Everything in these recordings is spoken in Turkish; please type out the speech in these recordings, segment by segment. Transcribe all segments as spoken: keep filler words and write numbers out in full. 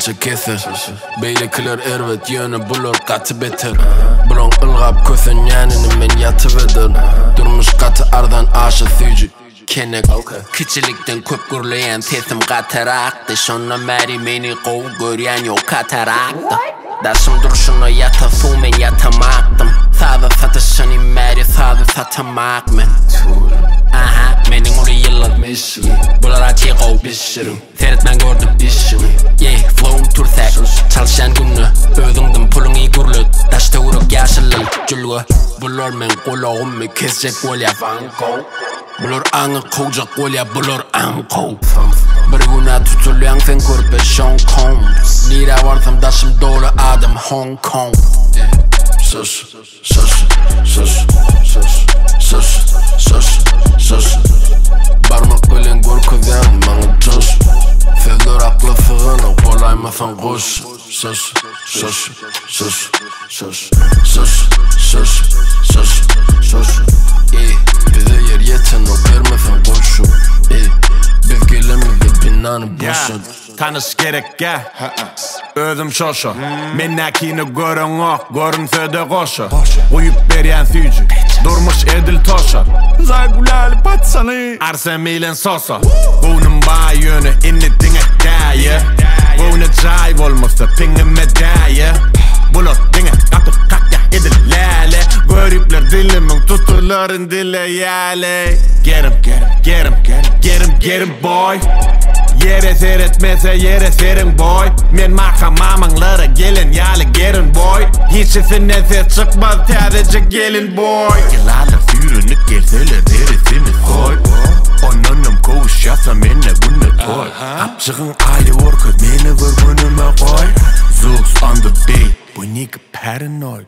qancha kether Beylikler ervet yönü bulur katı beter Bulun ılgap köthün yanını men yatıp eder Durmuş katı ardan aşı tüycü Kenek Küçülükten köp gürleyen tesim kataraktı Şonna meri meni qov göryen yok kataraktı Daşım duruşuna yata su men yatamaktım Sağda satışını meri sağda satamak men Aha, menin onu yıllar mission Bular açı qov bişirim Seyretmen gördüm işimi Yeah, flow'um tursak Çalışan günü Özüngdüm pulun iyi gürlüt Daşta uruk yaşılıl Cülgü Bular men kulağım me kesecek olya Vanko Bular anı kovcak olya Bular anko Bir güne tutulayan sen körpe Sean Combs Nira varsam daşım dolu adam Hong Kong Sus, sus, sus, sus, sus, sus, sus Barmak bilen görküden bana cız Fevler aklı fığını kolaymasan kuş Sus, sus, sus, sus, sus, sus, sus, sus Bize yer yeten o vermesen koşu Biz gelemizde binanı boşun Tanış gerek ya Özüm şoşu Mennakini görün ok Görünse de koşu Uyup beryen süycü Durmuş edil toşu Zaygulali patsanı Arsemilen sosu Bunun bağ yönü inni dine gaye Bunu cayb olmasa pingin medaya Bulur dine kapı kakya edil lale Görüpler dilimin tutuların dile yale Get him, get him, get him, get him, get him boy Yere seyretmese yere serin boy Men makamamanglara gelin yali gelin boy Hiçisinden ses çıkmaz sadece gelin boy Yılarla sürünüp gelseler derisini soy Onunum kovuş yasa menle bunu toy Apçığın aile orkut meni vur bunuma koy Zeus on the beat Bu nigga paranoid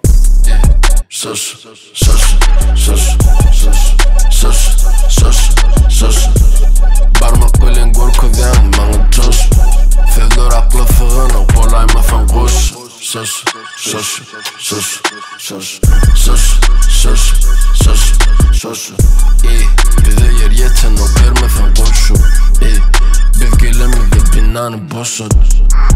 Sus, sus, sus, sus, sus, sus, sus Barmak bilen görküden bana cız Fevler aklı fığını kolaymasan kuş Sus, sus, sus, sus, sus, sus, sus, sus Bize yer yeten o vermesen koşu Biz gelemizde binanı boşun